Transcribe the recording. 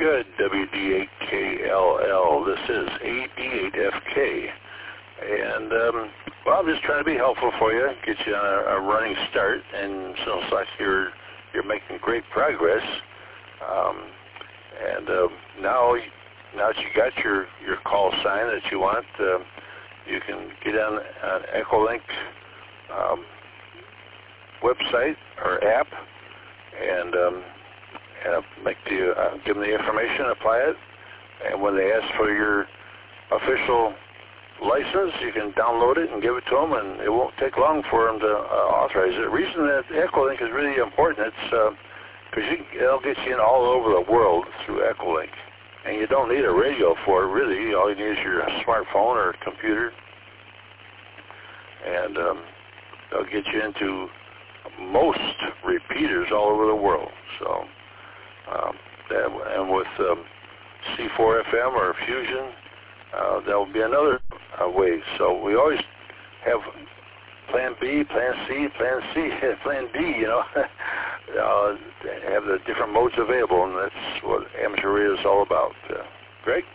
good, WD8KLL. This is AD8FK. And, well, I'm just trying to be helpful for you, get you on a running start, and sounds like you're making great progress. Now that you got your call sign that you want, you can get on Echolink website or app and give them the information, apply it, and when they ask for your official license, you can download it and give it to them, and it won't take long for them to authorize it. The reason that Echolink is really important, it's because it'll get you in all over the world through Echolink, and you don't need a radio for it, really. All you need is your smartphone or computer, and they'll get you into most repeaters all over the world. So, and with C4FM or Fusion, that will be another way. So we always have Plan B, Plan C, Plan C, Plan D, you know, have the different modes available, and that's what amateur radio is all about. Greg?